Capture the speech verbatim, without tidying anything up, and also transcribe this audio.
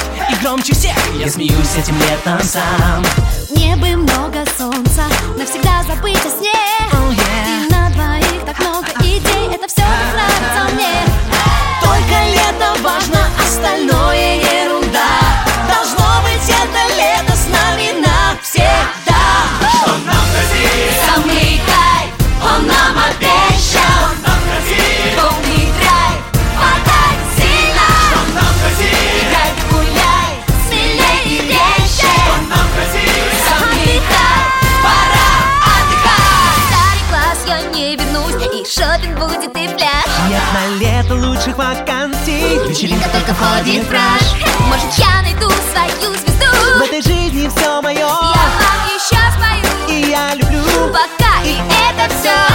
и громче всех я смеюсь этим летом сам. Мне бы много солнца, навсегда забыть о сне. Oh, yeah. И на двоих так много идей, это все так нравится мне. Только лето важно, остальное ерунда. Должно быть это лето с нами навсегда. Что нам грозит? Самый кайф, он нам обещал. Что нам грозит? Полный драйв, подай сильно. Что нам грозит? Играй, гуляй, смелей и резче. Что нам грозит? Самый кайф, пора отдыхать. В старый класс я не вернусь, и шопинг будет, и пляж. Нет на лето лучших вакансий. Вечеринка только входит в раж. Может, я найду свою звезду. В этой жизни все мое. Я вам еще спою, И я люблю. пока и это все.